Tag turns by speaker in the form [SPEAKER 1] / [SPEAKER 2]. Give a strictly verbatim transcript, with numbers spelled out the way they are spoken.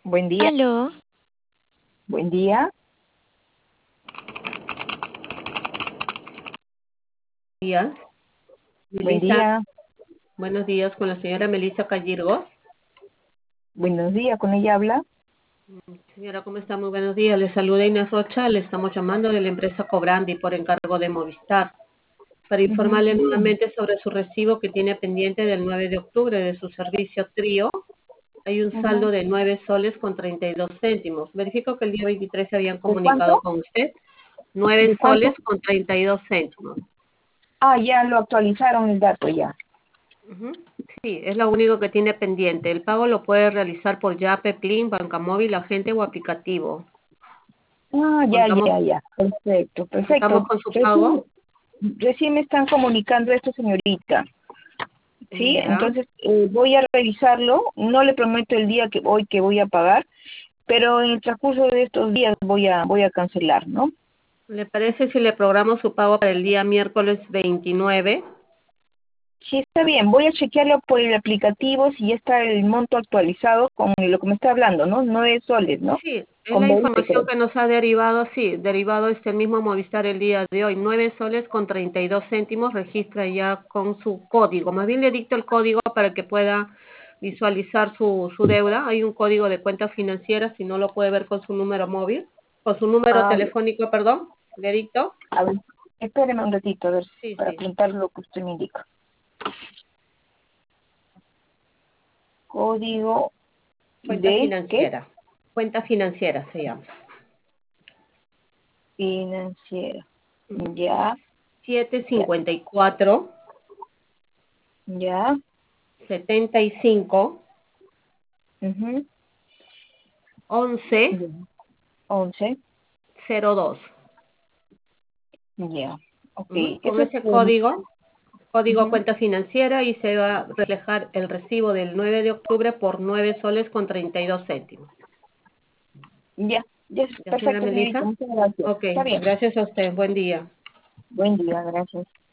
[SPEAKER 1] Buen día,
[SPEAKER 2] Aló,
[SPEAKER 1] buen día.
[SPEAKER 3] Días.
[SPEAKER 1] Buen
[SPEAKER 3] Melissa,
[SPEAKER 1] día,
[SPEAKER 3] buenos días con la señora Melissa Callirgos.
[SPEAKER 1] buenos días, con ella habla.
[SPEAKER 3] Señora, ¿cómo está? Muy buenos días. Le saluda Inés Rocha. Le estamos llamando de la empresa Cobrandi por encargo de Movistar para
[SPEAKER 1] Ujú,
[SPEAKER 3] informarle
[SPEAKER 1] dígame.
[SPEAKER 3] nuevamente sobre su recibo que tiene pendiente del nueve de octubre de su servicio Trío. Hay un
[SPEAKER 1] Ujú.
[SPEAKER 3] saldo de nueve soles con treinta y dos céntimos. Verifico que el día veintitrés se habían
[SPEAKER 1] ¿De
[SPEAKER 3] comunicado
[SPEAKER 1] cuánto?
[SPEAKER 3] con usted. Nueve
[SPEAKER 1] ¿De
[SPEAKER 3] soles
[SPEAKER 1] cuánto?
[SPEAKER 3] con treinta y dos céntimos.
[SPEAKER 1] Ah, ya lo actualizaron el dato ya.
[SPEAKER 3] Ujú. Sí, es lo único que tiene pendiente. El pago lo puede realizar por Yape, Plin, Banca Móvil, agente o aplicativo.
[SPEAKER 1] Ah, ya,
[SPEAKER 3] Contamos,
[SPEAKER 1] ya, ya. Perfecto,
[SPEAKER 3] contamos
[SPEAKER 1] perfecto.
[SPEAKER 3] con su
[SPEAKER 1] Recién,
[SPEAKER 3] pago.
[SPEAKER 1] recién me están comunicando esto, señorita. Sí,
[SPEAKER 3] Ya.
[SPEAKER 1] entonces eh, voy a revisarlo. No le prometo el día que hoy que voy a pagar, pero en el transcurso de estos días voy a voy a cancelar, ¿no?
[SPEAKER 3] ¿Le parece si le programo su pago para el día miércoles veintinueve?
[SPEAKER 1] Sí, está bien. Voy a chequearlo por el aplicativo si ya está el monto actualizado con lo que me está hablando, ¿no? Nueve soles, ¿no?
[SPEAKER 3] Sí, es
[SPEAKER 1] Con
[SPEAKER 3] la
[SPEAKER 1] veinte,
[SPEAKER 3] información
[SPEAKER 1] creo.
[SPEAKER 3] que nos ha derivado, sí, derivado este mismo Movistar el día de hoy. Nueve soles con treinta y dos céntimos, registra ya con su código. Más bien le dicto el código para que pueda visualizar su, su deuda. Hay un código de cuenta financiera, si no lo puede ver con su número móvil, con su número
[SPEAKER 1] Ah,
[SPEAKER 3] telefónico, perdón, le dicto.
[SPEAKER 1] a ver, espéreme un ratito, a ver,
[SPEAKER 3] Sí,
[SPEAKER 1] para
[SPEAKER 3] sí,
[SPEAKER 1] apuntar lo que usted me indica. Código
[SPEAKER 3] cuenta
[SPEAKER 1] de, ¿qué?
[SPEAKER 3] financiera. Cuenta financiera se llama.
[SPEAKER 1] Financiera.
[SPEAKER 3] Ujú.
[SPEAKER 1] Ya,
[SPEAKER 3] siete
[SPEAKER 1] ya,
[SPEAKER 3] cincuenta y cuatro,
[SPEAKER 1] ya.
[SPEAKER 3] setenta y cinco,
[SPEAKER 1] Mhm.
[SPEAKER 3] once,
[SPEAKER 1] Once.
[SPEAKER 3] cero dos.
[SPEAKER 1] Ya. Ok,
[SPEAKER 3] Ujú. Con
[SPEAKER 1] eso es...
[SPEAKER 3] ese
[SPEAKER 1] um,
[SPEAKER 3] código, código
[SPEAKER 1] ujú.
[SPEAKER 3] cuenta financiera, y se va a reflejar el recibo del nueve de octubre por nueve soles con treinta y dos céntimos.
[SPEAKER 1] Ya, ya es
[SPEAKER 3] ¿Ya, señora
[SPEAKER 1] perfecto, señorita.
[SPEAKER 3] Melissa?
[SPEAKER 1] Muchas gracias.
[SPEAKER 3] Ok,
[SPEAKER 1] Está bien.
[SPEAKER 3] gracias a usted. Buen día.
[SPEAKER 1] Buen día, gracias.